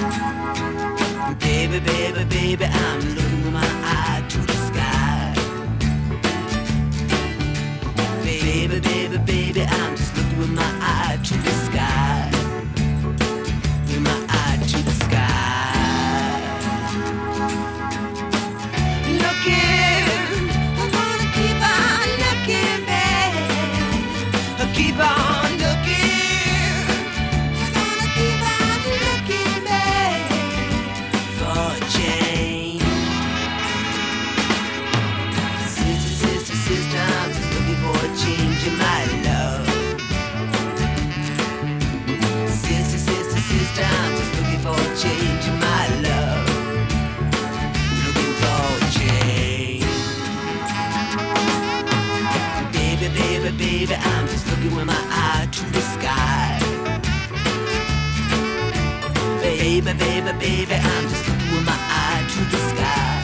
Baby, baby, baby, I'm looking with my eye to the sky. Baby, baby, baby, I'm just looking with my eye to the sky. With my eye to the sky. Looking, I'm gonna keep on looking, babe. Keep on looking. I'm gonna keep on looking, babe, for a change. Sister, sister, sister, I'm just looking for a change in my love. Sister, sister, sister, I'm just looking for a change in my love. Looking for a change. Baby, baby, baby, I'm just looking with my eye to the sky. Baby, baby, baby, I'm just looking with my eye to the sky.